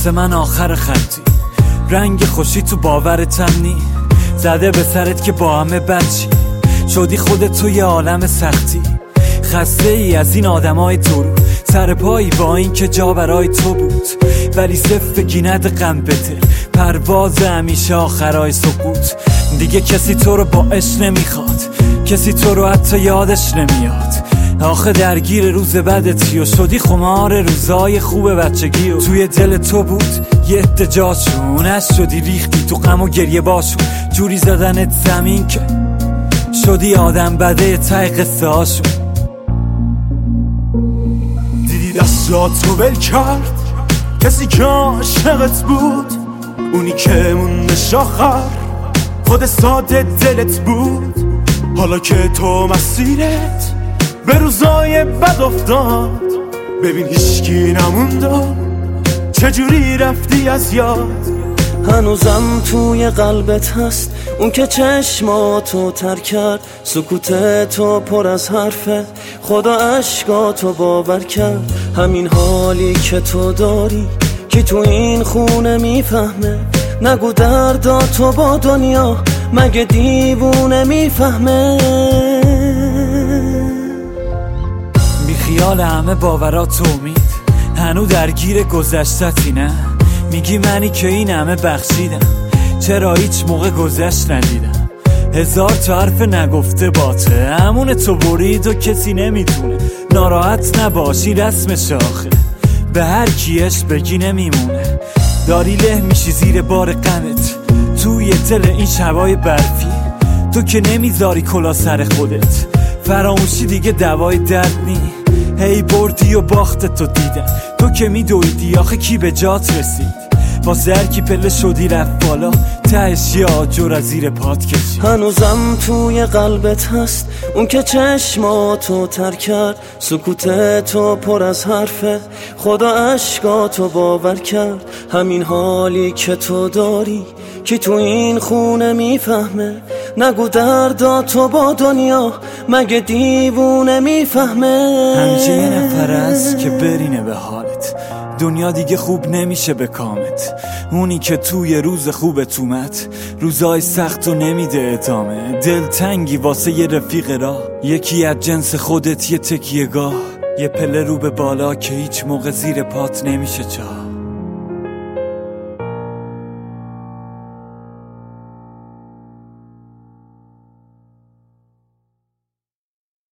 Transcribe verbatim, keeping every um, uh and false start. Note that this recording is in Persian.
واسه من آخر خطی، رنگ خوشی تو باورتم نی، زده به سرت که با همه بچی، شدی خودت تو یه عالم سختی. خسته ای از این آدمای تو رو، سر پایی با این که جا برای تو بود، ولی صف گیند غم بده، پرواز همیشه آخرای سقوط. دیگه کسی تو رو با عشق نمیخواد، کسی تو رو حتی یادش نمیاد. آخه درگیر روز بدتی و شدی خمار روزای خوب بچگی و توی دل تو بود یه عده جاشون، از شدی ریختی تو غم و گریه باشون، جوری زدنت زمین که شدی آدم بده ته قصه هاشون. دیدی دستاتو ول کرد کسی که عاشقت بود، اونی که مونده شاخر خود ساده دلت بود. حالا که تو مسیرت به روزای بد افتاد، ببین هیچکی نموند و چجوری رفتی از یاد. هنوزم توی قلبت هست اون که چشماتو تر کرد، سکوت تو پر از حرفه، خدا عشقاتو باور کرد. همین حالی که تو داری کی تو این خونه میفهمه، نگو درداتو با دنیا مگه دیوونه میفهمه. بی خیال همه باورات امید، هنو درگیر گذشتتی نه، میگی منی که این همه بخشیدم، چرا هیچ موقع گذشت ندیدم. هزار تا حرف نگفته باته، همون تو برید و کسی نمیتونه. ناراحت نباشی رسم شاخه، به هر کیش بگی نمیمونه. داری له میشی زیر بار غمت توی دل این شبای برفی، تو که نمیذاری کلا سر خودت، فراموشی دیگه دوای درد نی. هی بردی و باخت تو دیدم، تو که میدویدی آخه کی به جات رسید، واسه هر کی پله شدی رفت بالا، تهش یه آجر از زیر پات کشید. هنوزم توی قلبت هست اون که چشماتو تر کرد، سکوت تو پر از حرفه، خدا عشقاتو باور کرد. همین حالی که تو داری کی تو این خونه میفهمه، نگو درداتو با دنیا مگه دیوونه میفهمه. همیشه یه نفر هست که برینه به حالت، دنیا دیگه خوب نمیشه به کامت. اونی که توی روز خوبت اومد، روزای سخت و نمیده ادامه. دلتنگی واسه یه رفیق راه، یکی از جنس خودت، یه تکیه گاه، یه پله رو به بالا که هیچ موقع زیر پات نمیشه چاه.